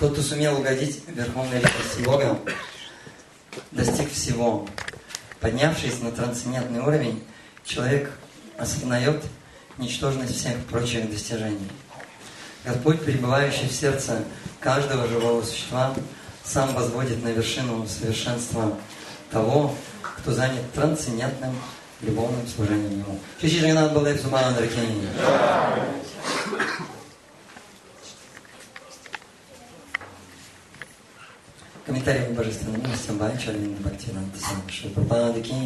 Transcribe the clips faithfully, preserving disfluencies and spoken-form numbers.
Тот, кто сумел угодить верховной личности Бога, достиг всего. Поднявшись на трансцендентный уровень, человек осознает ничтожность всех прочих достижений. Господь, пребывающий в сердце каждого живого существа, сам возводит на вершину совершенства того, кто занят трансцендентным любовным служением Ему. Чичи Джаганат Балдев Субхана Дракини. Комментарий к божественным милостям Бхакти Бхактивинода Шри Прабхупады Ки.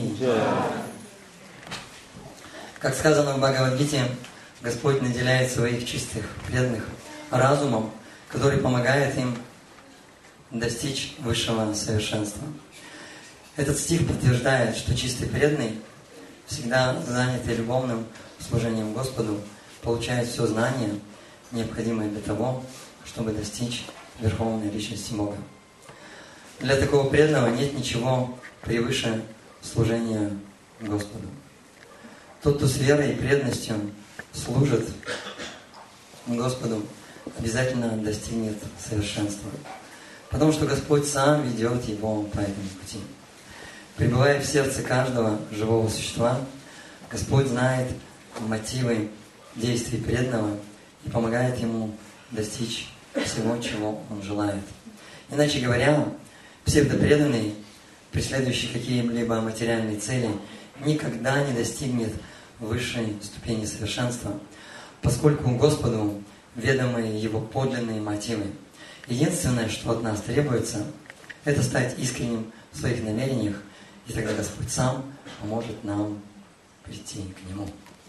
Как сказано в Бхагавад-гите, Господь наделяет своих чистых, преданных разумом, который помогает им достичь высшего совершенства. Этот стих подтверждает, что чистый преданный, всегда занятый любовным служением Господу, получает все знания, необходимое для того, чтобы достичь верховной личности Бога. Для такого преданного нет ничего превыше служения Господу. Тот, кто с верой и преданностью служит Господу, обязательно достигнет совершенства. Потому что Господь сам ведет его по этому пути. Пребывая в сердце каждого живого существа, Господь знает мотивы действий преданного и помогает ему достичь всего, чего он желает. Иначе говоря, псевдопреданный, преследующий какие-либо материальные цели, никогда не достигнет высшей ступени совершенства, поскольку Господу ведомы его подлинные мотивы. Единственное, что от нас требуется, это стать искренним в своих намерениях, и тогда Господь сам поможет нам прийти к Нему.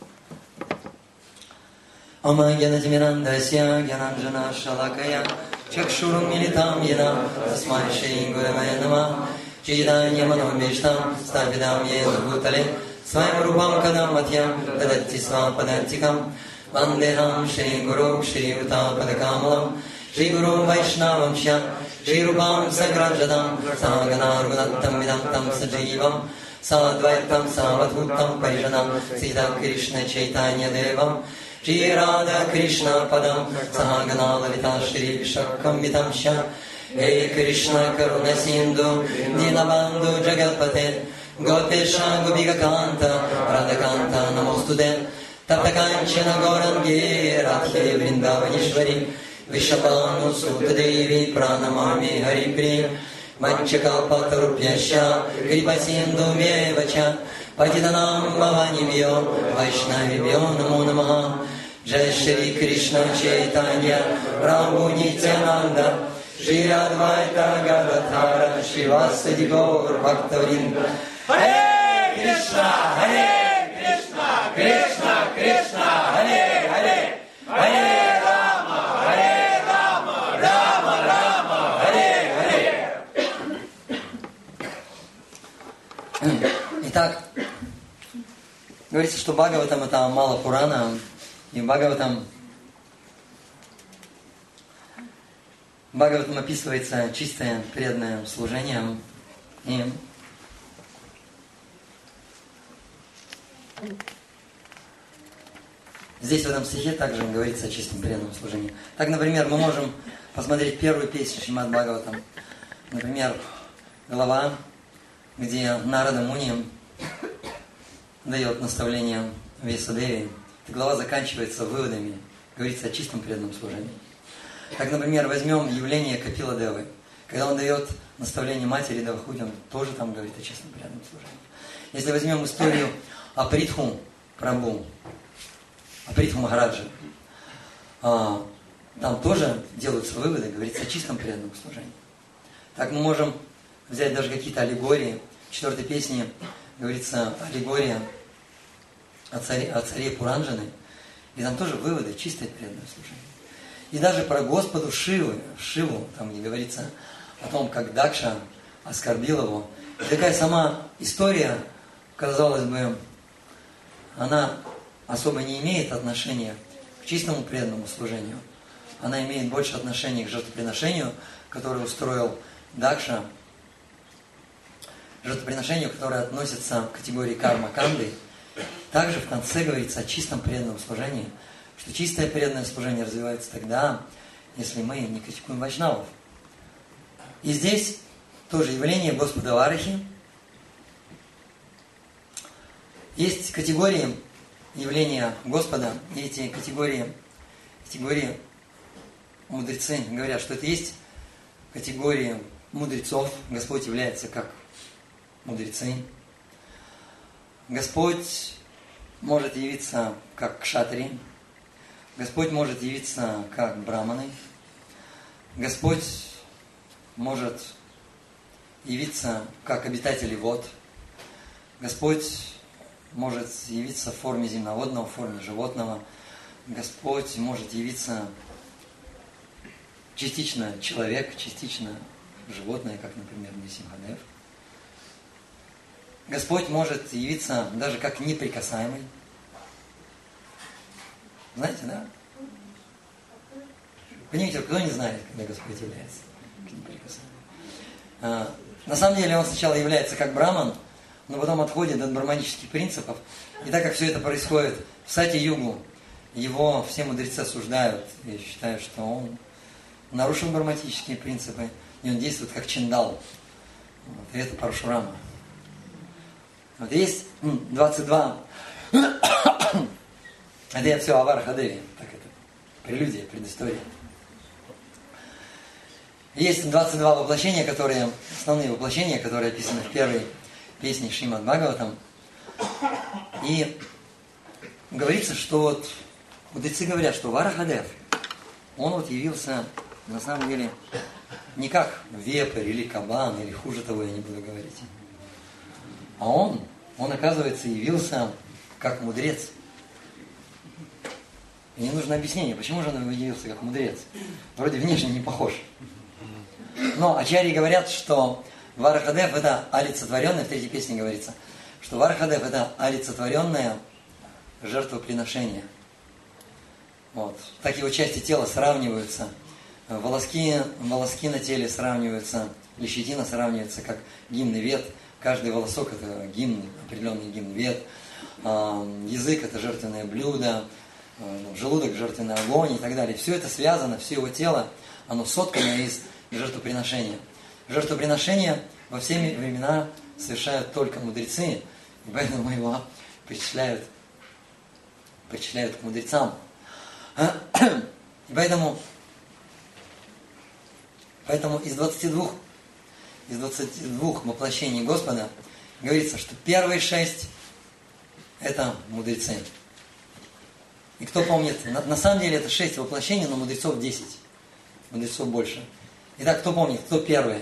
Ама гьянатимирандасья гьянанджана шалакая чакшурум милитам яна тасмай шри гуравая нама чиданья маномиштам стапидам йена бхутале сваям рупам кадаматьям дадатти свам падантикам вандехам шри гуру шри ута падакамалам шри гуру вайшнавам шьям шри рупам саграджадам сагана ргунаттам видантам садживам садвайтам савадхутам парижанам сита кришна чайтанья девам Шри Рада Кришна Падам Сагана Лалита Шри Вишакам Витамша Эй Кришна Каруна Синду Динабанду Джагапате Гопеша Губига Канта Радаканта Намостуде Таптаканчана Горанги Радхе Вриндаванишвари Вишапану Сутадеви Пранамами Харипри Манчакалпатарупьяща Крипасинду Мевача Патиданам Бхаванибьо Вайшнавибьо Намо Намаха Джай Шри Кришна Чайтанья Прабху Нитянанда Шри Адвайта Гададхара Шривасади Гаур Бхактавринда Харе Кришна, Харе Кришна, Кришна, Кришна, Харе Харе, Харе Рама, Харе Рама, Рама Рама, Харе Харе. Итак, говорится, что Бхагаватам это Мала Пурана, и в Бхагаватам, в Бхагаватам описывается чистое преданное служение. И здесь в этом стихе также говорится о чистом преданном служении. Так, например, мы можем посмотреть первую песню Шримад Бхагаватам. Например, глава, где Нарада Муни дает наставление Вьясадеве. Эта глава заканчивается выводами, говорится о чистом преданном служении. Так, например, возьмем явление Капила Девы. Когда он дает наставление матери Девахути, он тоже там говорит о чистом преданном служении. Если возьмем историю Апритху Прабху, Апритху Махараджа, там тоже делаются выводы, говорится о чистом преданном служении. Так мы можем взять даже какие-то аллегории. В четвертой песне говорится аллегория о царе, о царе Пуранджаны, и там тоже выводы, чистое преданное служение. И даже про Господу Шивы, Шиву, там где говорится о том, как Дакша оскорбил его. И такая сама история, казалось бы, она особо не имеет отношения к чистому преданному служению. Она имеет больше отношения к жертвоприношению, которое устроил Дакша, жертвоприношению, которое относится к категории карма-канды. Также в конце говорится о чистом преданном служении, что чистое преданное служение развивается тогда, если мы не критикуем вайшнавов. И здесь тоже явление Господа Варахи. Есть категории явления Господа, и эти категории, категории мудрецы говорят, что это есть категории мудрецов. Господь является как мудрецы. Господь может явиться как кшатри. Господь может явиться как браманы. Господь может явиться как обитатели вод. Господь может явиться в форме земноводного, в форме животного. Господь может явиться частично человек, частично животное, как, например, Нрисимхадев. Господь может явиться даже как неприкасаемый. Знаете, да? Понимаете, кто не знает, когда Господь является неприкасаемым? На самом деле Он сначала является как браман, но потом отходит от браманических принципов. И так как все это происходит в Сати-югу, его все мудрецы осуждают и считают, что он нарушил браматические принципы, и он действует как чиндал. Вот, и это Парашурама. Вот есть двадцать два. Это я все о Варахадеве. Так это прелюдия, предыстория. Есть двадцать два воплощения, которые, основные воплощения, которые описаны в первой песне Шримад Бхагаватам. И говорится, что вот мудрецы говорят, что Варахадев, он вот явился на самом деле не как вепрь или кабан, или хуже того, я не буду говорить. А он, он, оказывается, явился как мудрец. И не нужно объяснение, почему же он явился как мудрец. Вроде внешне не похож. Но ачарьи говорят, что Варахадев это олицетворенное, в третьей песне говорится, что Варахадев это олицетворенное жертвоприношение. Вот. Так его части тела сравниваются. Волоски, волоски на теле сравниваются, или щетина сравнивается как гимн и вет. Каждый волосок это гимн, определенный гимн вет. Язык это жертвенное блюдо, желудок жертвенный огонь и так далее. Все это связано, все его тело, оно соткано из жертвоприношения. Жертвоприношения во все времена совершают только мудрецы, и поэтому его причисляют, причисляют к мудрецам. И поэтому, поэтому из двадцати двух, из двадцати двух воплощений Господа говорится, что первые шесть это мудрецы. И кто помнит, на, на самом деле это шесть воплощений, но мудрецов десять. Мудрецов больше. Итак, кто помнит, кто первые?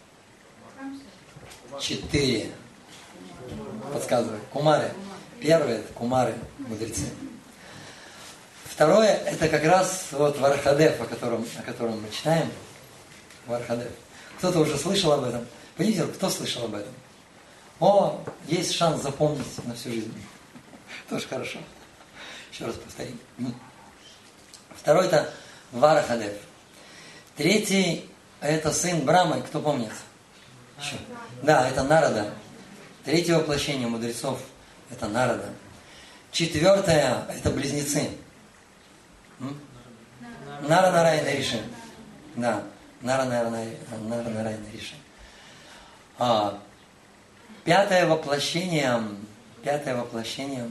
Четыре. Подсказываю. Кумары. Первые это кумары, мудрецы. Второе, это как раз вот Варахадев, о котором, о котором мы читаем. Варахадев. Кто-то уже слышал об этом. Понимаете, кто слышал об этом? О, есть шанс запомнить на всю жизнь. Тоже хорошо. Еще раз повторим. Второй это Варахадев. Третий это сын Брамы, кто помнит? Еще. Да, это Нарада. Третье воплощение мудрецов это Нарада. Четвертое это близнецы. Нара Нарайна Риши. Да, Нара Нарайна Риши. А, пятое воплощение, пятое воплощение,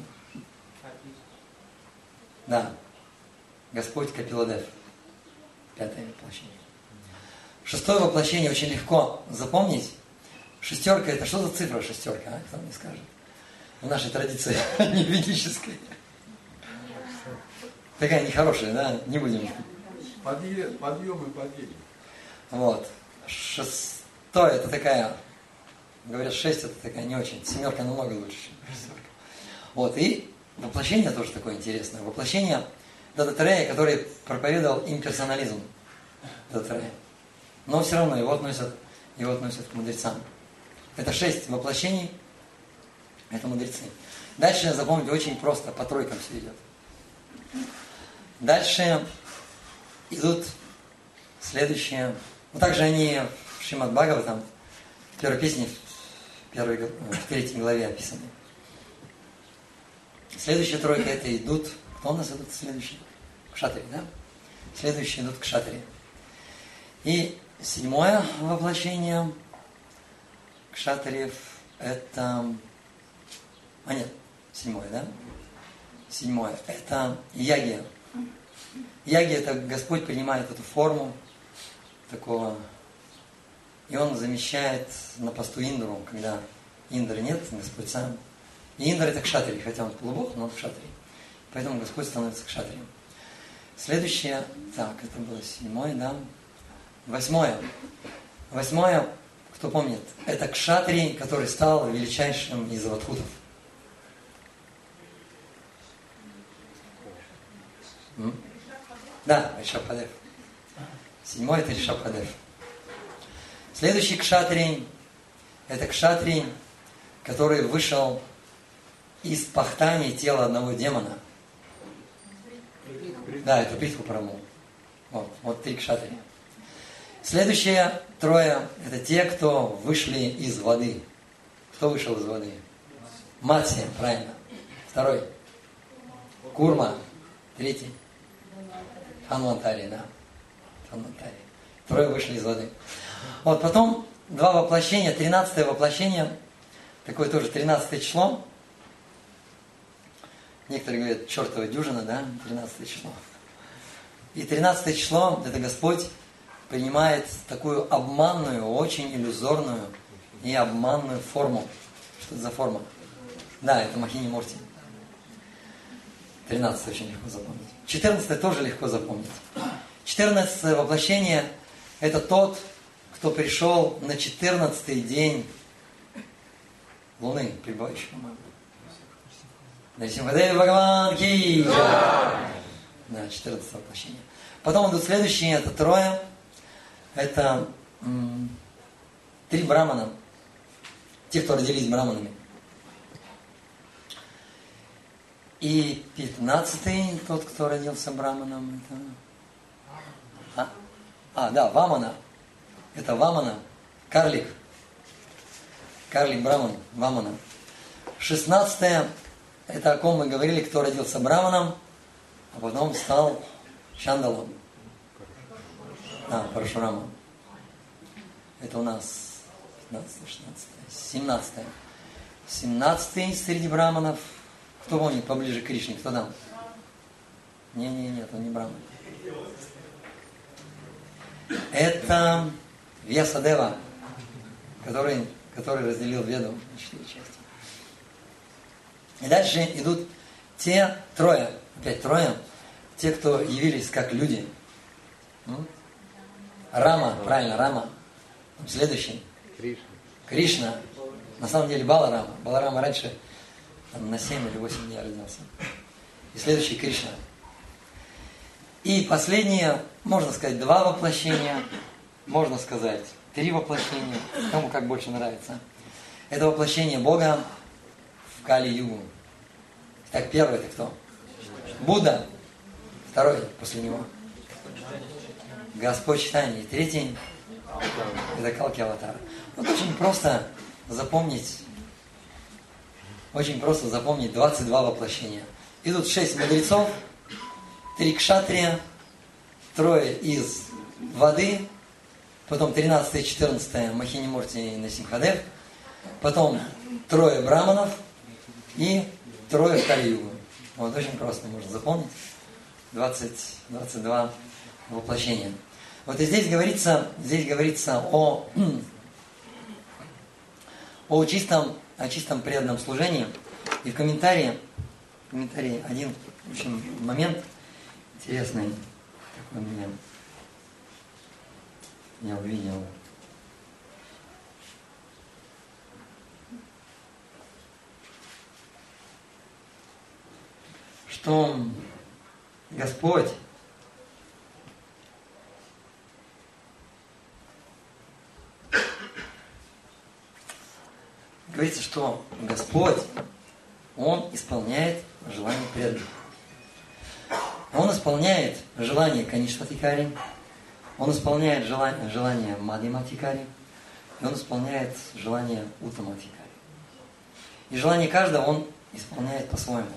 да, Господь Капиладев. Пятое воплощение. Шестое воплощение очень легко запомнить. Шестерка это что за цифра шестерка, а? Кто мне скажет? В нашей традиции не ведической. Такая нехорошая, да? Не будем. Подъем, подъем и падение. Вот. Шестое это такая, говорят, шесть это такая не очень. Семерка намного лучше, чем шестерка. Вот. И воплощение тоже такое интересное. Воплощение Дататрея, который проповедовал имперсонализм. Дататрея. Но все равно его относят, его относят к мудрецам. Это шесть воплощений. Это мудрецы. Дальше запомните очень просто, по тройкам все идет. Дальше идут следующие. Ну, также они в Шримад Бхагаватам, в первой песне, в, первой, в третьей главе описаны. Следующая тройка это идут. Кто у нас идут следующие? Кшатри, да? Следующие идут к кшатри. И седьмое воплощение кшатриев это... А нет, седьмое, да? Седьмое. Это яги. Яги это Господь принимает эту форму такого, и Он замещает на посту Индру, когда Индры нет, Господь сам. И Индра это кшатрий, хотя он полубог, но он кшатрий. Поэтому Господь становится кшатрием. Следующее, так, это было седьмое, да? Восьмое. Восьмое, кто помнит, это кшатрий, который стал величайшим из аватхутов. М? Да, Ришабхадев. Седьмой это Ришабхадев. Следующий кшатрий, это кшатрий, который вышел из пахтания тела одного демона. Да, это Притху-Праму. Вот, вот три кшатрия. Следующие трое, это те, кто вышли из воды. Кто вышел из воды? Матсия, правильно. Второй. Курма. Третий. Ханвантари, да. Ханвантари. Трое вышли из воды. Вот потом два воплощения, тринадцатое воплощение, такое тоже тринадцатое число. Некоторые говорят, чертова дюжина, да, тринадцатое число. И тринадцатое число, это Господь принимает такую обманную, очень иллюзорную и обманную форму. Что это за форма? Да, это Махини Мурти. тринадцатое очень легко запомнить. четырнадцатое тоже легко запомнить. четырнадцатое воплощение – это тот, кто пришел на четырнадцатый день Луны, прибывающей, по-моему. Нарисимхадеви Бхагаван Ки! Да, четырнадцатое воплощение. Потом идут следующие, это трое. Это м- три брамана. Те, кто родились браманами. И пятнадцатый, тот, кто родился браманом, это... А, а да, Вамана. Это Вамана, карлик. Карлик браман, Вамана. Шестнадцатое, это о ком мы говорили, кто родился браманом, а потом стал Чандалом. А, Парашурамом. Это у нас пятнадцатое, шестнадцатое, семнадцатое. семнадцатый среди браманов. Кто помнит поближе к Кришне? Кто там? Не-не, нет, он не браман. Это Вьясадева, который, который разделил Веду на четыре части. И дальше идут те трое, опять трое, те, кто явились как люди. Рама, правильно, Рама. Следующий. Кришна. Кришна. На самом деле Баларама. Баларама раньше там, на семь или восемь дней родился. И следующий Кришна. И последнее, можно сказать, два воплощения, можно сказать, три воплощения, кому как больше нравится. Это воплощение Бога в Кали-югу. Так, первый это кто? Будда. Второй после него. Господь Чайтанья. И третий это Калки Аватара. Вот очень просто запомнить, очень просто запомнить двадцать два воплощения. Идут шесть мудрецов, три кшатрия, трое из воды, потом тринадцатое и четырнадцатое Махини Мурти и Нарисимхадев, потом трое браманов и трое в Кали-югу. Вот очень просто можно запомнить. двадцать, двадцать два воплощения. Вот и здесь говорится, здесь говорится о, о чистом, о чистом преданном служении. И в комментарии, в комментарии один в общем, момент интересный, такой меня, я увидел. Что Господь говорится, что Господь, Он исполняет желание преданных. Он исполняет желание Канишватикари, Он исполняет желание, желание Мадхиматикари, и Он исполняет желание Уттаматикари. И желание каждого Он исполняет по-своему.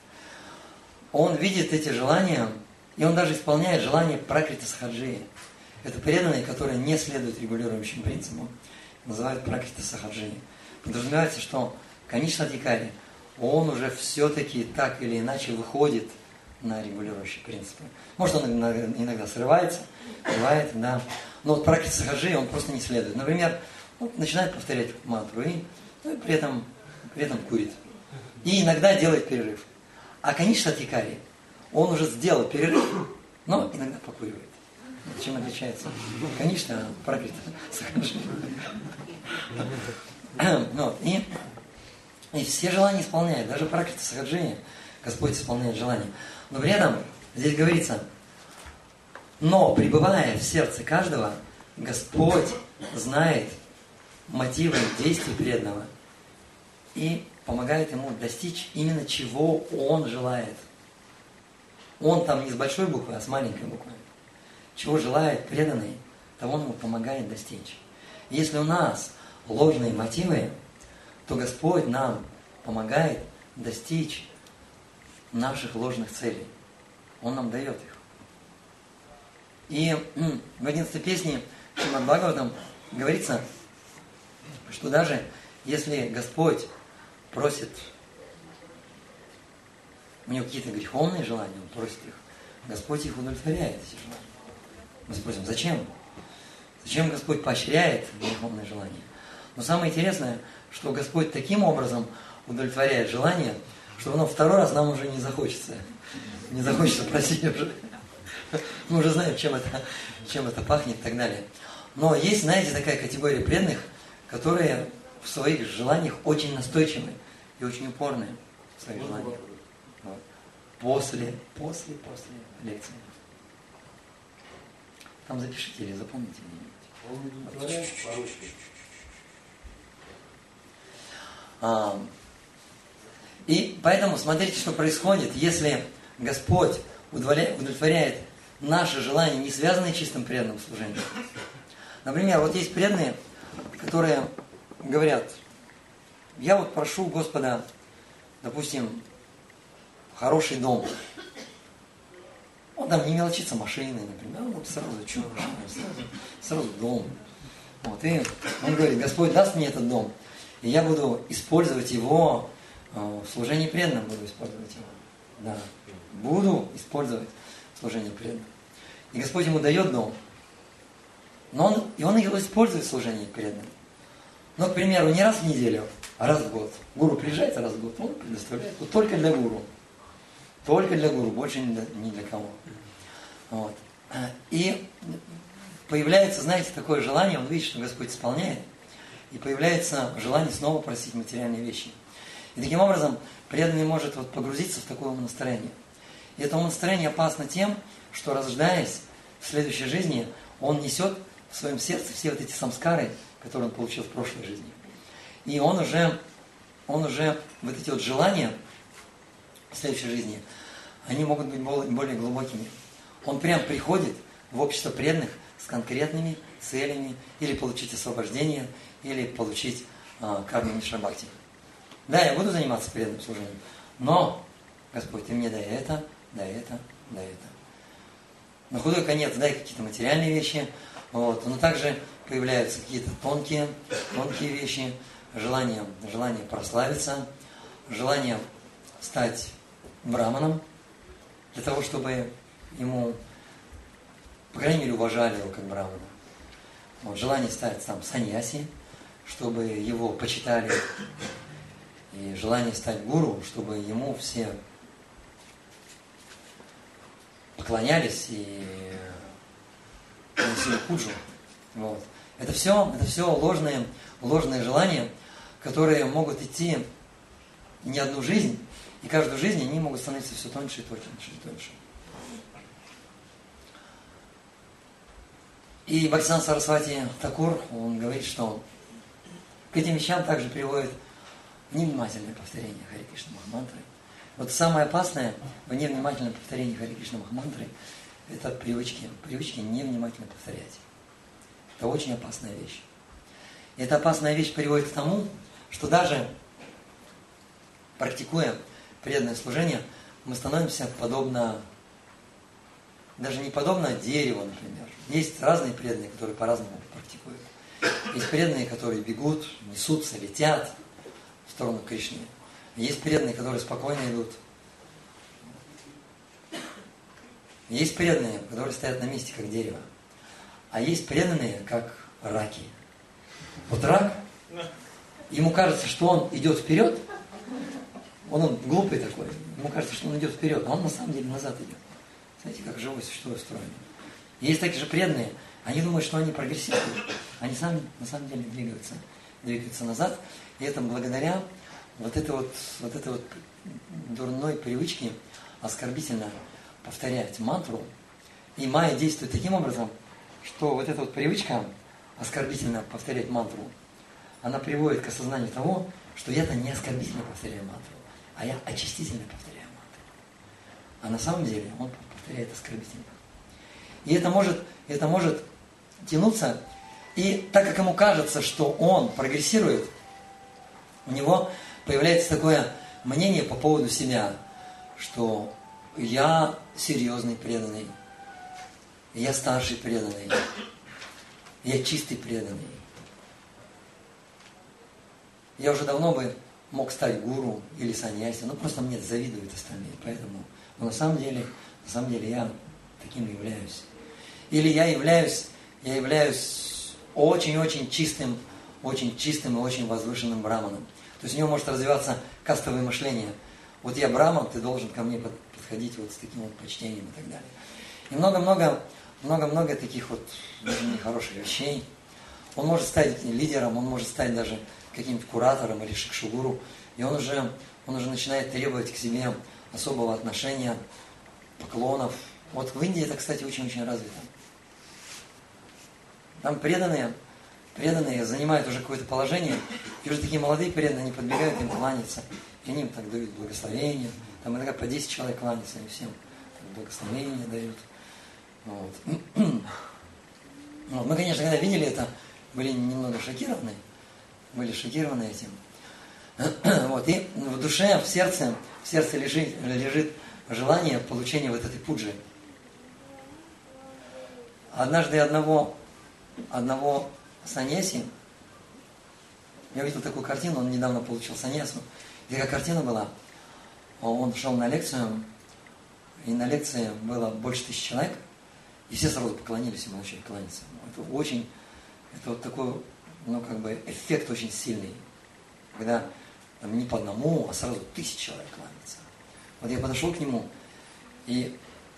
Он видит эти желания, и Он даже исполняет желание Пракрита Сахаджии. Это преданные, которые не следуют регулирующим принципам. Называют пракрита сахаджини. Подразумевается, что Канишадхикари, он уже все-таки так или иначе выходит на регулирующие принципы. Может, он иногда срывается, бывает, да. Но вот пракрита сахаджи он просто не следует. Например, он начинает повторять мантру и, ну, и при, этом, при этом курит. И иногда делает перерыв. А Канишадхикари, он уже сделал перерыв, но иногда покуривает. Чем отличается? Конечно, пракрита сахаджи. Ну, и, и все желания исполняет. Даже пракрита сахаджи Господь исполняет желания. Но при этом здесь говорится, но пребывая в сердце каждого, Господь знает мотивы действий преданного и помогает ему достичь именно чего он желает. Он там не с большой буквы, а с маленькой буквы. Чего желает преданный, того он ему помогает достичь. И если у нас ложные мотивы, то Господь нам помогает достичь наших ложных целей. Он нам дает их. И в одиннадцатой песне Шримад Бхагаватам говорится, что даже если Господь просит, у него какие-то греховные желания, он просит их, Господь их удовлетворяет, эти желания. Мы спросим, зачем? Зачем Господь поощряет греховные желания? Но самое интересное, что Господь таким образом удовлетворяет желание, что оно второй раз нам уже не захочется. Не захочется просить уже. Мы уже знаем, чем это, чем это пахнет и так далее. Но есть, знаете, такая категория преданных, которые в своих желаниях очень настойчивы и очень упорные в своих желаниях. Вот. После, после, после лекции. Там запишите или запомните где-нибудь. А, и поэтому смотрите, что происходит, если Господь удовлетворяет наши желания, не связанные с чистым преданным служением. Например, вот есть преданные, которые говорят, я вот прошу Господа, допустим, хороший дом. Он там не мелочится машиной, например, вот сразу чуть, сразу, сразу дом. Вот, и он говорит, Господь даст мне этот дом, и я буду использовать его в служении преданным, буду использовать его. Да, буду использовать в служении преданным. И Господь ему дает дом, но он, и он его использует в служении преданным. Но, к примеру, не раз в неделю, а раз в год. Гуру приезжает раз в год, он предоставляет. Вот только для гуру. Только для гуру, больше ни для, ни для кого. Вот. И появляется, знаете, такое желание, он видит, что Господь исполняет, и появляется желание снова просить материальные вещи. И таким образом преданный может вот погрузиться в такое настроение. И это настроение опасно тем, что, рождаясь в следующей жизни, он несет в своем сердце все вот эти самскары, которые он получил в прошлой жизни. И он уже, он уже вот эти вот желания в следующей жизни, они могут быть более глубокими. Он прям приходит в общество преданных с конкретными целями, или получить освобождение, или получить э, карму Мишра Бхакти. Да, я буду заниматься преданным служением, но, Господь, ты мне дай это, дай это, дай это. На худой конец дай какие-то материальные вещи, вот, но также появляются какие-то тонкие, тонкие вещи, желание, желание прославиться, желание стать браманом, для того, чтобы ему, по крайней мере, уважали его как брамана. Вот, желание стать там саньяси, чтобы его почитали, и желание стать гуру, чтобы ему все поклонялись и носили пуджу. Вот. Это все, это все ложные, ложные желания, которые могут идти не одну жизнь, и каждую жизнь они могут становиться все тоньше и тоньше, и тоньше. И Бхактисиданта Сарасвати Такур, он говорит, что к этим вещам также приводит невнимательное повторение Харе Кришна Махамантры. Вот самое опасное в невнимательном повторении Харе Кришна Махамантры – это привычки, привычки невнимательно повторять. Это очень опасная вещь. И эта опасная вещь приводит к тому, что даже практикуя преданное служение, мы становимся подобно даже не подобно дереву, например. Есть разные преданные, которые по-разному практикуют. Есть преданные, которые бегут, несутся, летят в сторону Кришны. Есть преданные, которые спокойно идут. Есть преданные, которые стоят на месте, как дерево. А есть преданные, как раки. Вот рак, ему кажется, что он идет вперед, он, он глупый такой, ему кажется, что он идет вперед, а он на самом деле назад идет. Знаете, как живое существо устроено. Есть такие же преданные, они думают, что они прогрессируют, они сами на самом деле двигаются, двигаются назад, и это благодаря вот этой вот, вот этой вот дурной привычке оскорбительно повторять мантру. И майя действует таким образом, что вот эта вот привычка оскорбительно повторять мантру, она приводит к осознанию того, что я-то не оскорбительно повторяю мантру, а я очистительно повторяю мантру. А на самом деле он повторяет оскорбительно. И это может, это может тянуться, и так как ему кажется, что он прогрессирует, у него появляется такое мнение по поводу себя, что я серьезный преданный, я старший преданный, я чистый преданный. Я уже давно бы мог стать гуру или саньяси, но просто мне завидуют остальные, поэтому. Но на самом деле, на самом деле я таким являюсь. Или я являюсь, я являюсь очень-очень чистым, очень чистым и очень возвышенным браманом. То есть у него может развиваться кастовое мышление. Вот я браман, ты должен ко мне подходить вот с таким вот почтением и так далее. И много-много, много-много таких вот нехороших вещей. Он может стать лидером, он может стать даже каким-то куратором или шикшугуру, и он уже, он уже начинает требовать к себе особого отношения, поклонов. Вот в Индии это, кстати, очень-очень развито. Там преданные, преданные занимают уже какое-то положение, и уже такие молодые преданные, они подбегают им кланяться, и они им так дают благословение, там иногда по десять человек кланяться, они всем благословение дают. Вот. Вот. Мы, конечно, когда видели это, были немного шокированы, были шокированы этим. Вот. И в душе, в сердце, в сердце лежит, лежит желание получения вот этой пуджи. Однажды одного, одного саньяси, я увидел такую картину, он недавно получил саньясу. И такая картина была, он шел на лекцию, и на лекции было больше тысячи человек, и все сразу поклонились ему, начали кланяться. Это очень, это вот такой, ну, как бы, эффект очень сильный, когда там, не по одному, а сразу тысячи человек кланяются. Вот я подошел к нему и,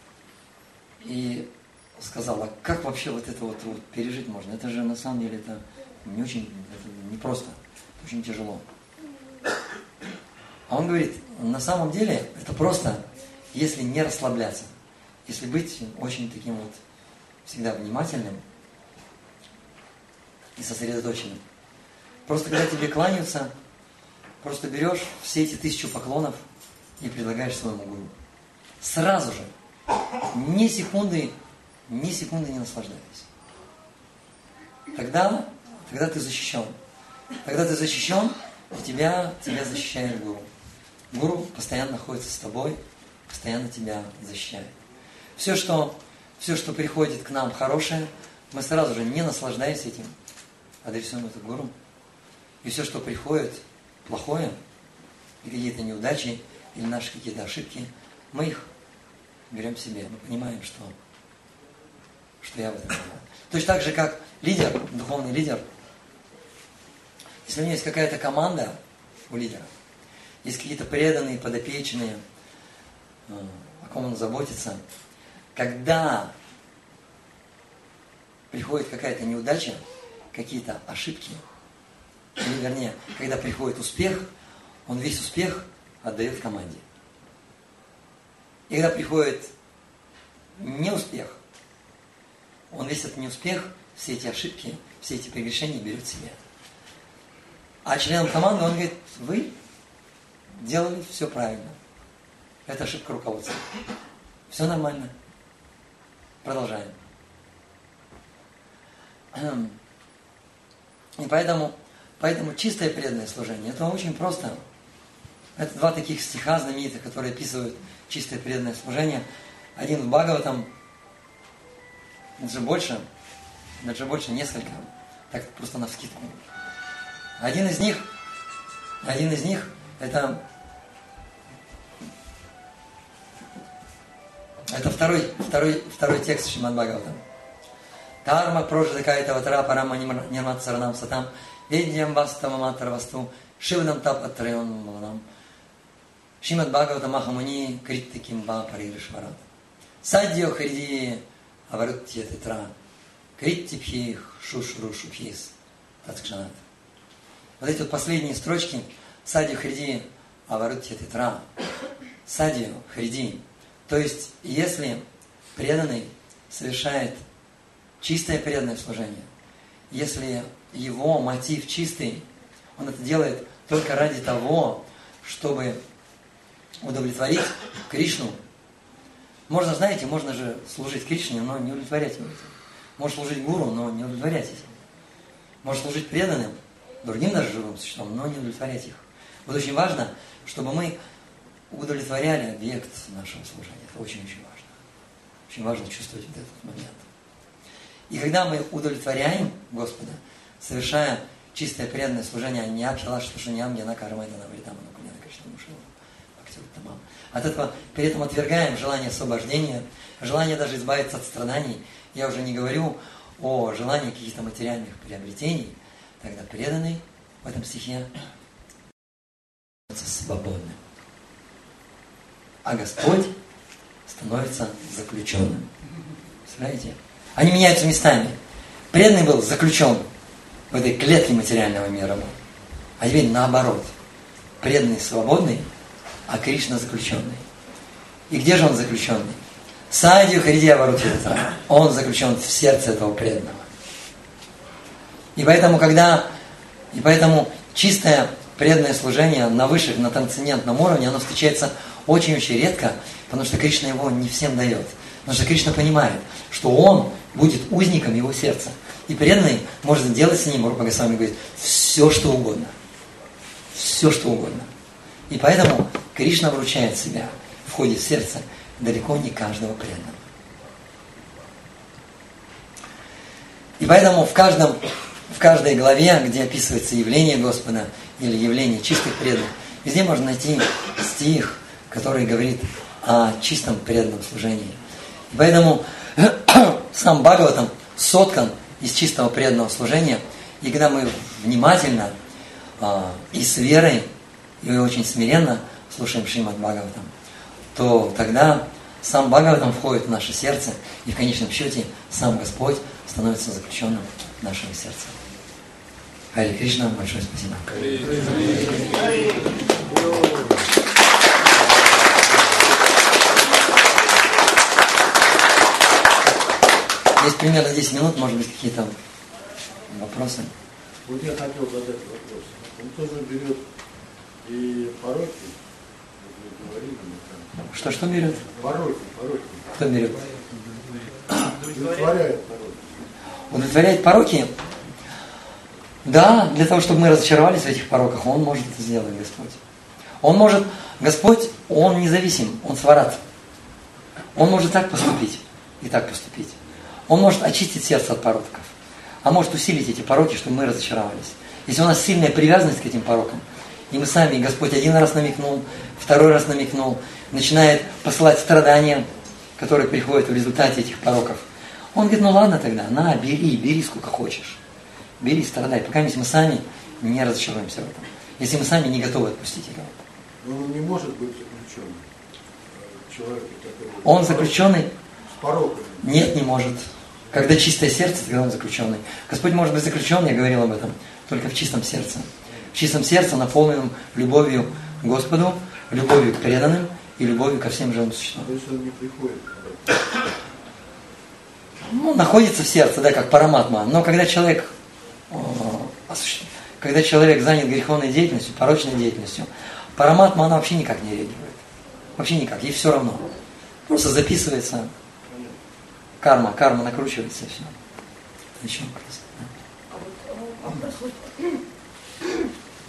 и сказал, а как вообще вот это вот, вот пережить можно? Это же на самом деле это не очень, это не просто, это очень тяжело. А он говорит, на самом деле это просто, если не расслабляться, если быть очень таким вот всегда внимательным и сосредоточенным. Просто когда тебе кланяются, просто берешь все эти тысячу поклонов и предлагаешь своему гуру. Сразу же, ни секунды, ни секунды не наслаждаясь. Тогда, тогда ты защищен. Тогда ты защищен, и тебя, тебя защищает гуру. Гуру постоянно находится с тобой, постоянно тебя защищает. Все, что, все, что приходит к нам хорошее, мы сразу же, не наслаждаясь этим, адресуем это гуру. И все, что приходит плохое, и какие-то неудачи, или наши какие-то ошибки, мы их берем себе. Мы понимаем, что, что я в этом виноват. Точно так же, как лидер, духовный лидер, если у него есть какая-то команда у лидера, есть какие-то преданные, подопечные, о ком он заботится, когда приходит какая-то неудача, какие-то ошибки, или вернее, когда приходит успех, он весь успех отдает команде. И когда приходит неуспех, он весь этот неуспех, все эти ошибки, все эти прегрешения берет себе. А членам команды он говорит, вы делали все правильно. Это ошибка руководства. Все нормально. Продолжаем. И поэтому, поэтому чистое преданное служение, это очень просто. Это два таких стиха знаменитых, которые описывают чистое преданное служение. Один в Бхагаватам, даже больше, даже больше, несколько, так просто навскидку. Один из них, один из них, это, это второй, второй, второй текст Шримад Бхагаватам. Тарма прожита кайта ватара парама нирмат саранам сатам ведьям вастама матара васту шивнам тап атрайон маланам Шримад Бхагаватам Махамуни криттиким ба париришварат садьо хриди аварутья тетра криттипхих шушру шупхис татскшанат. Вот эти вот последние строчки садьо хриди аварутья тетра. Садьо хриди. То есть, если преданный совершает чистое преданное служение, если его мотив чистый, он это делает только ради того, чтобы удовлетворить Кришну. Можно, знаете, можно же служить Кришне, но не удовлетворять его. Может служить гуру, но не удовлетворять их. Может служить преданным, другим даже живым существам, но не удовлетворять их. Вот очень важно, чтобы мы удовлетворяли объект нашего служения. Это очень-очень важно. Очень важно чувствовать вот этот момент. И когда мы удовлетворяем Господа, совершая чистое преданное служение, не абхилаш слушаниям, гена карма, это навритам, анукуняна, кришна, мушила, бхактиваттамам. От этого при этом отвергаем желание освобождения, желание даже избавиться от страданий. Я уже не говорю о желании каких-то материальных приобретений. Тогда преданный в этом стихе становится свободным. А Господь становится заключенным. Представляете? Они меняются местами. Преданный был заключен в этой клетке материального мира. А теперь наоборот. Преданный свободный, а Кришна заключенный. И где же он заключенный? Садью Харидия Варутхитра. Он заключен в сердце этого преданного. И поэтому, когда, и поэтому чистое преданное служение на высших, на трансцендентном уровне, оно встречается очень-очень редко, потому что Кришна его не всем дает. Потому что Кришна понимает, что он будет узником его сердца. И преданный может сделать с ним, Рупа Госвами говорит, все, что угодно. Все, что угодно. И поэтому Кришна вручает себя, входит в сердце далеко не каждого преданного. И поэтому в, каждом, в каждой главе, где описывается явление Господа или явление чистых преданных, везде можно найти стих, который говорит о чистом преданном служении. И поэтому сам Бхагаватам соткан из чистого преданного служения. И когда мы внимательно э, и с верой, и очень смиренно слушаем Шримад Бхагаватам, то тогда сам Бхагаватам входит в наше сердце, и в конечном счете сам Господь становится заключенным нашего сердца. Харе Кришна, большое спасибо. Есть примерно десять минут, может быть, какие-то вопросы. Вот я хотел задать вопрос. Он тоже берет и пороки, как вы говорили, там. Что, что берет? Пороки, пороки. Кто берет? Удовлетворяет пороки. Удовлетворяет пороки? Да, для того, чтобы мы разочаровались в этих пороках, Он может это сделать, Господь. Он может, Господь, Он независим, Он сварат. Он может так поступить и так поступить. Он может очистить сердце от пороков, а может усилить эти пороки, чтобы мы разочаровались. Если у нас сильная привязанность к этим порокам, и мы сами, и Господь один раз намекнул, второй раз намекнул, начинает посылать страдания, которые приходят в результате этих пороков. Он говорит, ну ладно тогда, на, бери, бери сколько хочешь. Бери, страдай, пока мы сами не разочаруемся в этом. Если мы сами не готовы отпустить этого. Но он не может быть заключенным. Человек, который... Он заключенный? С пороками. Нет, не может. Когда чистое сердце, тогда он заключенный. Господь может быть заключен, я говорил об этом, только в чистом сердце. В чистом сердце, наполненном любовью к Господу, любовью к преданным и любовью ко всем живым существам. То есть он не приходит. Ну, находится в сердце, да, как параматма. Но когда человек, когда человек занят греховной деятельностью, порочной деятельностью, параматма, она вообще никак не реагирует. Вообще никак, ей все равно. Просто записывается карма, карма накручивается и все. Еще вопрос. А вот вопрос, вот,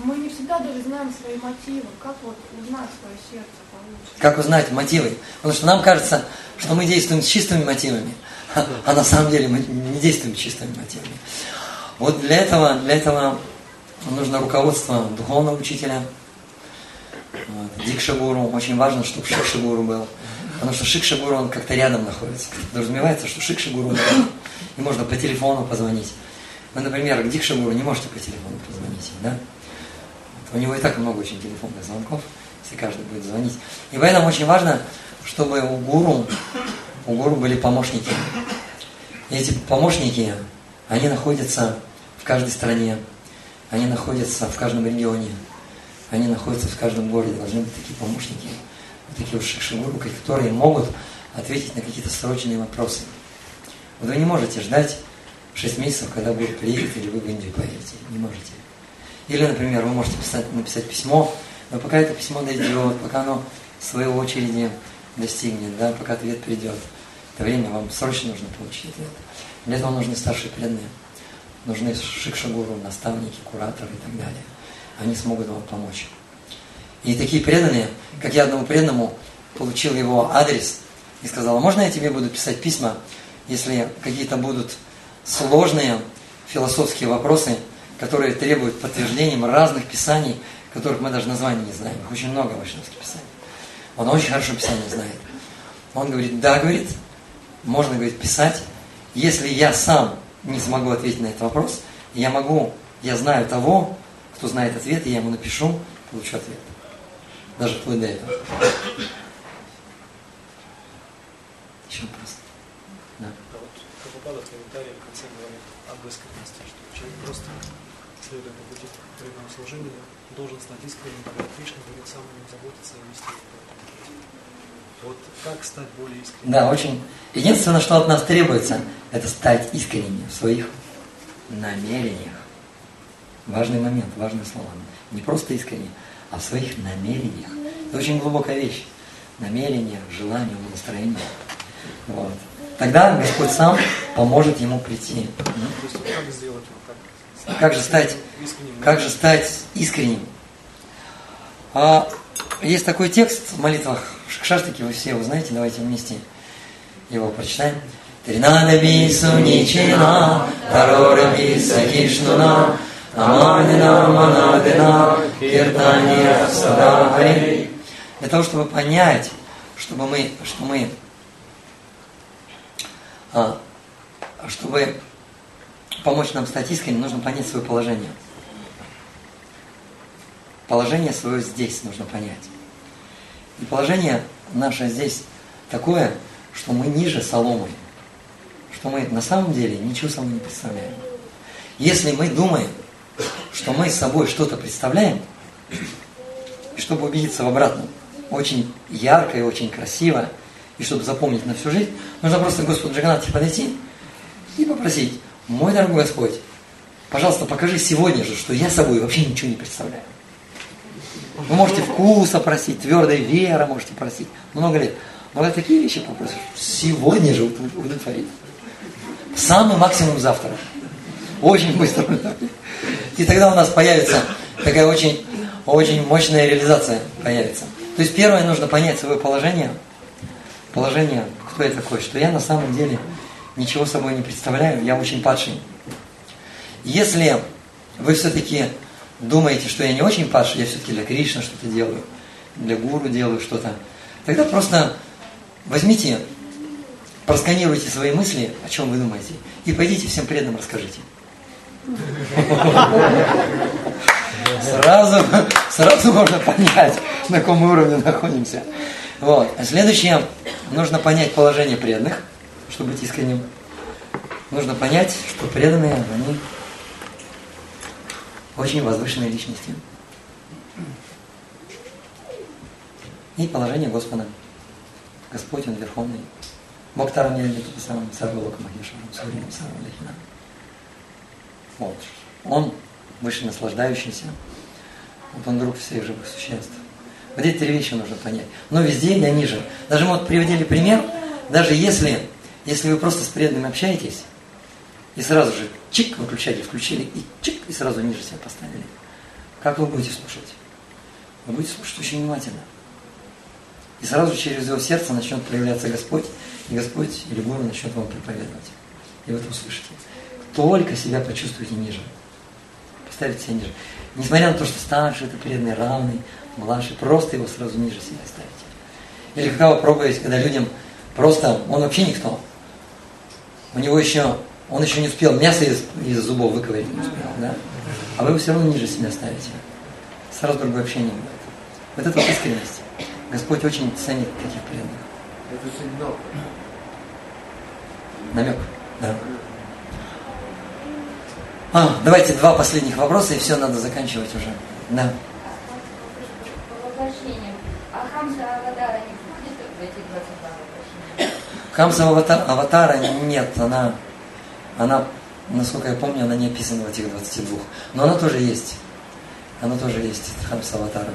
Мы не всегда даже знаем свои мотивы. Как вот узнать свое сердце получше? Как узнать мотивы? Потому что нам кажется, что мы действуем с чистыми мотивами, а на самом деле мы не действуем с чистыми мотивами. Вот для этого, для этого нужно руководство духовного учителя, вот, Дикша-гуру. Очень важно, чтобы Шикша-гуру был. Потому что Шикша-гуру, он как-то рядом находится. Подразумевается, что Шикша-гуру и можно по телефону позвонить. Вы, например, к Дикша-гуру не можете по телефону позвонить, да? У него и так много очень телефонных звонков, если каждый будет звонить. И поэтому очень важно, чтобы у гуру, у гуру были помощники. И эти помощники, они находятся в каждой стране, они находятся в каждом регионе, они находятся в каждом городе. Должны быть такие помощники, вот такие вот шикши-гуру, которые могут ответить на какие-то срочные вопросы. Вот вы не можете ждать шесть месяцев, когда гуру приедет, или вы в Индию поедете. Не можете. Или, например, вы можете писать, написать письмо, но пока это письмо дойдет, пока оно в своей очереди достигнет, да, пока ответ придет, это время вам срочно нужно получить ответ. Для этого нужны старшие преданные, нужны шикша-гуру, наставники, кураторы и так далее. Они смогут вам помочь. И такие преданные, как я одному преданному получил его адрес и сказал: можно я тебе буду писать письма, если какие-то будут сложные философские вопросы, которые требуют подтверждения разных писаний, которых мы даже названий не знаем. Их очень много вайшнавских писаний. Он очень хорошо писание знает. Он говорит: да, говорит, можно, говорит, писать. Если я сам не смогу ответить на этот вопрос, я могу, я знаю того, кто знает ответ, и я ему напишу, получу ответ. Даже вплоть до этого. Еще вопрос? Да. А вот Прабхупада в комментарии в конце говорит об искренности, что человек просто, следуя по пути преданного служения, должен стать искренним, когда Кришна будет сам о нем заботиться и вести его. Вот как стать более искренним? Да, очень. Единственное, что от нас требуется, это стать искренними в своих намерениях. Важный момент, важное слово. Не просто искренне, а в своих намерениях. Это очень глубокая вещь. Намерение, желание, настроение. Вот. Тогда Господь сам поможет ему прийти. То есть как сделать его? Как, как же стать искренним? Как же стать искренним? А, есть такой текст в молитвах Шикшаштаки, вы все его знаете, давайте вместе его прочитаем. Тринадаби суничина, тароrabi сахишнуна, аманина манадина, киртания садахари. Для того, чтобы понять, чтобы мы, что мы, а, чтобы помочь нам стать искренним, нужно понять свое положение. Положение свое здесь нужно понять. И положение наше здесь такое, что мы ниже соломы, что мы на самом деле ничего собой не представляем. Если мы думаем, что мы с собой что-то представляем, и чтобы убедиться в обратном, очень ярко и очень красиво, и чтобы запомнить на всю жизнь, нужно просто к Господу Джаганнатхе подойти и попросить: мой дорогой Господь, пожалуйста, покажи сегодня же, что я собой вообще ничего не представляю. Вы можете вкуса просить, твердой веры можете просить, много лет. Но когда такие вещи попросишь, сегодня же удовлетворит. Самый максимум завтра. Очень быстро удовлетворит. И тогда у нас появится такая очень, очень мощная реализация появится. То есть первое, нужно понять свое положение. Положение, кто я такой, что я на самом деле ничего собой не представляю, я очень падший. Если вы все-таки думаете, что я не очень падший, я все-таки для Кришны что-то делаю, для гуру делаю что-то, тогда просто возьмите, просканируйте свои мысли, о чем вы думаете, и пойдите всем преданным расскажите. Сразу, сразу можно понять, на каком мы уровне находимся. Вот. А следующее, нужно понять положение преданных, чтобы быть искренним. Нужно понять, что преданные, они очень возвышенные личности. И положение Господа. Господь, Он Верховный. Бхактарам Нирвитапасарам Сарвалока Махешварам Сурьям Сарвалахинам. Вот. Он выше наслаждающийся. Вот Он друг всех живых существ. Вот эти три вещи нужно понять. Но везде я ниже. Даже мы вот приводили пример, даже если, если вы просто с преданными общаетесь, и сразу же чик выключали, включили, и чик, и сразу ниже себя поставили. как вы будете слушать? Вы будете слушать очень внимательно. И сразу через его сердце начнет проявляться Господь, и Господь или Гуру начнет вам проповедовать. И вы это услышите. Только себя почувствуйте ниже. Поставьте себя ниже. Несмотря на то, что старший, это преданный, равный, младший, просто его сразу ниже себя ставите. Или когда вы пробуете, когда людям просто, он вообще никто. У него еще, он еще не успел мясо из, из зубов выковырять, не успел, да? А вы его все равно ниже себя ставите. Сразу другое общение будет. Вот это вот искренность. Господь очень ценит таких преданных. Это сигнал. Намек, да. А, давайте два последних вопроса, и все, надо заканчивать уже. Да. По воплощениям. А Хамса Аватара не входит в эти двадцать два воплощения? Хамса аватара, аватара нет, она, она, насколько я помню, она не описана в этих двадцати двух. Но она тоже есть. Она тоже есть, Хамса аватара.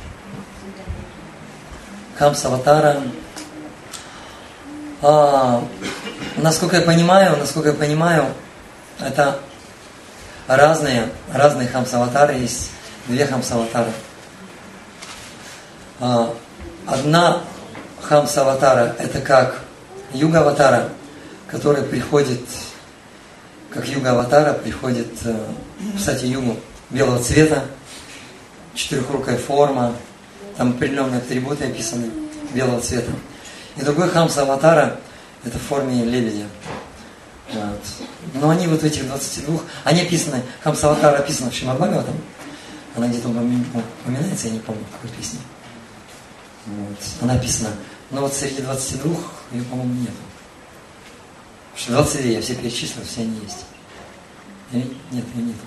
Хамса аватара. А, насколько я понимаю, насколько я понимаю, это разные, разные хамса-аватары, есть две хамса-аватары. А, одна хамса-аватара это как юга-аватара, который приходит, как юга-аватара приходит в сати-югу белого цвета, четырехрукая форма, там определенные атрибуты описаны белого цвета. И другой хамса-аватара это в форме лебедя. Вот. Но они вот в этих двадцати двух, они описаны, хамса-аватара описана в Шримад Бхагаватам, она где-то упоминается, я не помню, в какой песне. Вот. Она описана. Но вот среди двадцати двух ее, по-моему, нету. Потому что двадцать две, я все перечислил, все они есть. Или? Нет, ее нету.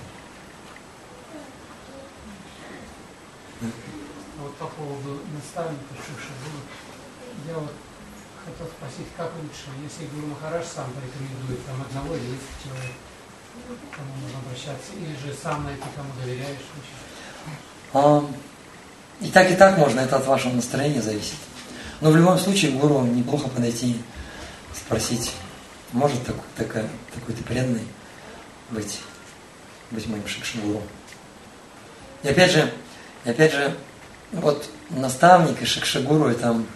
Да. А вот по поводу наставника Шикшагуру, я вот хотел спросить, как лучше, если Гуру Махарадж сам порекомендует там одного или несколько человек, к кому можно обращаться, или же сам найти, кому доверяешь? А, и так, и так можно, это от вашего настроения зависит. Но в любом случае гуру неплохо подойти, спросить, может так, такая, такой-то преданный быть, быть моим шикшагуру. И опять же, и опять же, вот наставник и шикшагуру это, в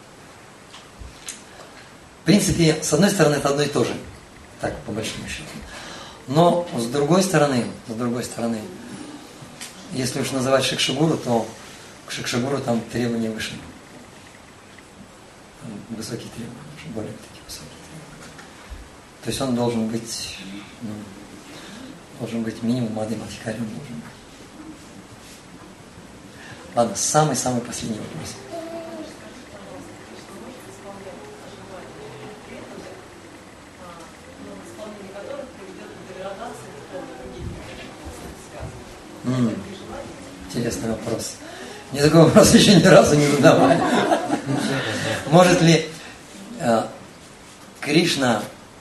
принципе, с одной стороны, это одно и то же, так, по большому счету. Но с другой стороны, с другой стороны, если уж называть шикшагуру, то к шикшагуру там требования выше. Там высокие требования, уже более такие высокие требования. То есть он должен быть, ну, должен быть минимум Адхи Матхикари, он должен быть. Ладно, самый-самый последний вопрос. М-м, интересный вопрос. Мне такой вопрос еще ни разу не задавали. Может ли э, Кришна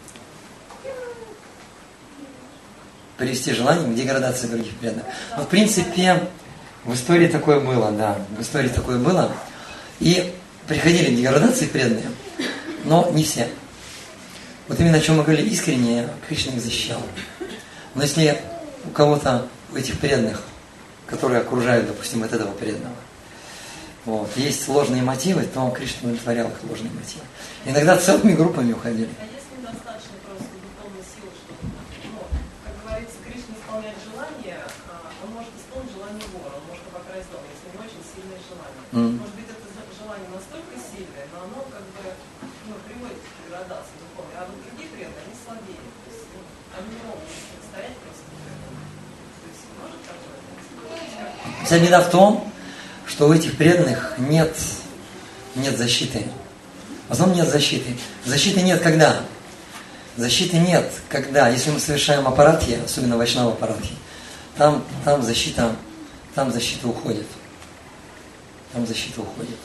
привести желание к деградации других преданных? Ну, в принципе, в истории такое было, да. В истории такое было. И приходили к деградации преданные, но не все. Вот именно о чем мы говорили искренне, Кришна их защищал. Но если у кого-то, у этих преданных, которые окружают, допустим, от этого преданного, вот, есть ложные мотивы, то Кришна удовлетворял их ложные мотивы. Иногда целыми группами уходили. А если недостаточно просто духовной силы, чтобы, ну, как говорится, Кришна исполняет желание, он может исполнить желание вора, он может обокрасть дом, если у него очень сильное желание. Mm. Может быть, это желание настолько сильное, но оно как бы, ну, приводит к деградации духовной, а вот другие преданные, они слабее, то есть, ну, они не могут стоять просто. То есть может такое? Вся беда в том, что у этих преданных нет, нет защиты. В основном нет защиты. Защиты нет когда? Защиты нет когда, если мы совершаем аппаратхи, особенно вайшнава аппаратхи, там, там защита, там защита уходит. Там защита уходит.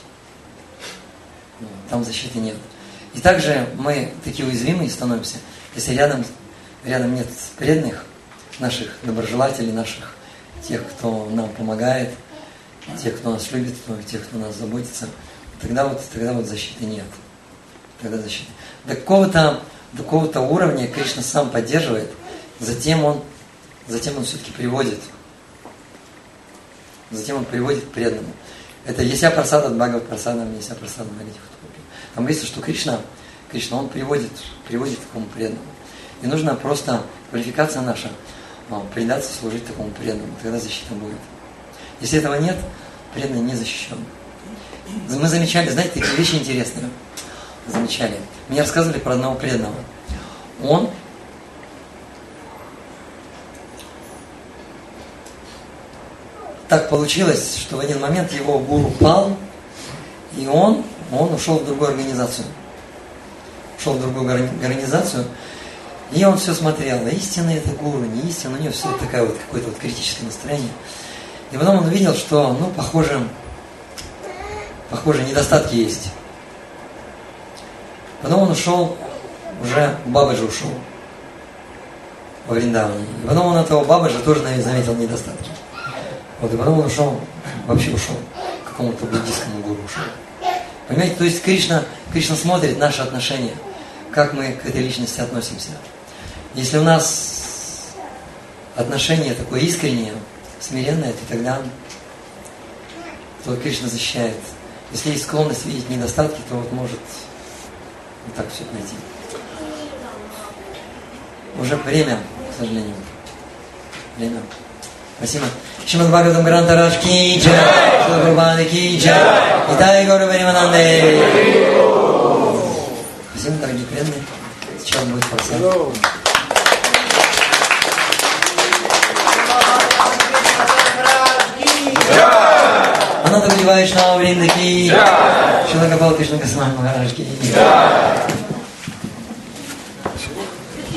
Там защиты нет. И также мы такие уязвимые становимся, если рядом, рядом нет преданных, наших доброжелателей, наших тех, кто нам помогает, тех, кто нас любит, тех, кто нас заботится, тогда вот, тогда вот защиты нет. Тогда защиты. До какого-то, до какого-то уровня Кришна сам поддерживает, затем он, затем он все-таки приводит, затем он приводит к преданному. Это Яся Прасада от Бхагават Прасадам, Яся Прасада Магадихутхупи. Там говорится, что Кришна, Кришна, он приводит, приводит к такому преданному. И нужно просто, квалификация наша, предаться служить такому преданному, тогда защита будет. Если этого нет, преданный не защищен. Мы замечали, знаете, такие вещи интересные. Замечали. Мне рассказывали про одного преданного. Он так получилось, что в один момент его гуру пал, и он, он ушел в другую организацию. Ушел в другую организацию, и он все смотрел, истинно это гуру, не истинно, у него все такое вот какое-то вот критическое настроение. И потом он увидел, что, ну, похоже, похоже, недостатки есть. Потом он ушел, уже Бабаджи ушел во Вриндаване. И потом он этого Бабаджи тоже, наверное, заметил недостатки. Вот, и потом он ушел, вообще ушел, к какому-то буддийскому гуру ушел. Понимаете, то есть Кришна, Кришна смотрит наши отношения, как мы к этой личности относимся. Если у нас отношение такое искреннее, смиренное, то тогда то Кришна защищает. Если есть склонность видеть недостатки, то вот может вот так все найти. Уже время, к сожалению. Время. Спасибо. Шримад Бхагаватам Гранта Радж ки джай, Шрила Прабхупада ки джай, Нитай Гаура Паримананде. Спасибо, дорогие преданные. Сейчас будет просад. Ананда Вайшнава Вринда ки джай, Шрила Гопал Кришна Госвами Махарадж ки джай.